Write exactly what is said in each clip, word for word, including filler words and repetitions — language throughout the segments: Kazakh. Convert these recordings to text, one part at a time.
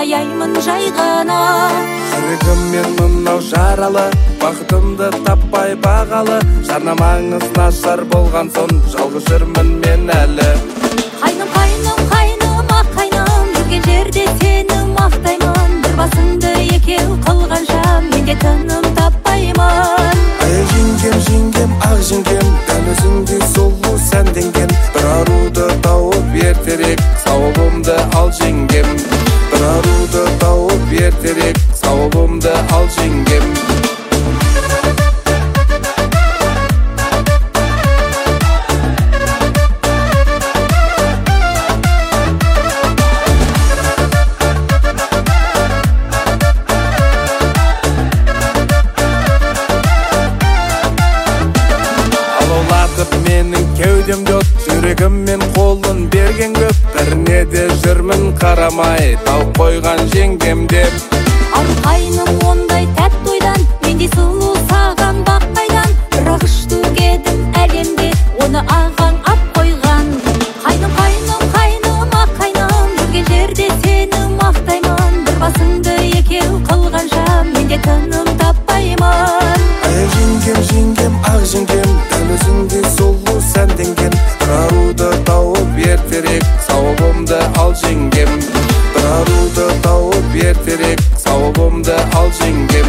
аяймын жай ғана. Жүрегім мен мынау жаралы, бақытымды таппай бағалы. Жарнамаңыз нашар болған сон, жалғыз жүрмін мен әлі. Қайным, қайным, қайным, ақ қайным, жүрген жерде сені мақтаймын. Бір басыңды екеу қылғанша мен де тыным таппаймын. Ай жеңгем, жеңгем, ақ жеңгем, дәл өзіңдей сұлу сәнденген. Бір аруды тауып ертерек, сауабымды ал жеңгем. Бір аруды тауып ертерек, сауабымды ал жеңгем. Менің кеудемде от, жүрегім мен қолын берген көп. Біріне де жүрмін қарамай, тауып қойған жеңгем деп. Ал қайным ондай тәтті ойдан, мендей сұлу саған бақпайдан. Бірақ үштігедім әлемде, оны ағаң ап қойған. Қайным, қайным, қайным, ақ қайным, жүрген жерде сені мақтаймын. Бір басыңды екеу қылғанша мен де тыным таппаймын. Ай жеңгем, жеңгем, ақ жеңгем, дәл өзіңдей сұлу сәнденген. Бір аруды тауып ертерек, сауабымды ал жеңгем. Бір аруды тауып ертерек, сауабымды ал жеңгем.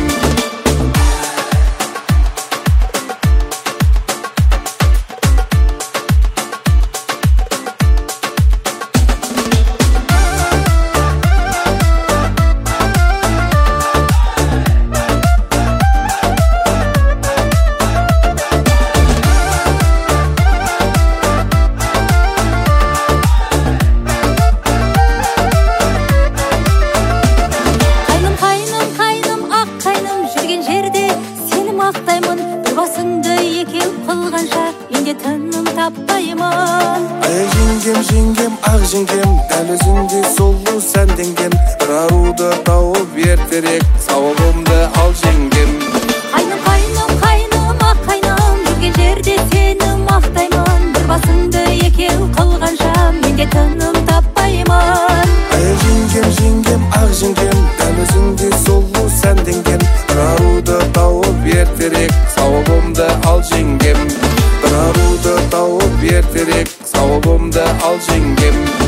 Бір басыңды екеу қылғанша мен де тыным таппаймын. Ай жеңгем, жеңгем, ақ жеңгем, дәл өзіңдей сұлу сәнденген. Бір аруды тауып ертерек, сауабымды ал жеңгем. Қайным, қайным, қайным, ақ қайным, жүрген жерде сені мақтаймын. Бір басыңды екеу қылғанша мен де тыным таппаймын. Ай жеңгем, жеңгем, ақ жеңгем, дәл өзіңдей сұлу сәнденген. Бір аруды тауып ертерек, сауабымды ал жеңгем. Бір аруды тауып ертерек, сауабымды ал жеңгем.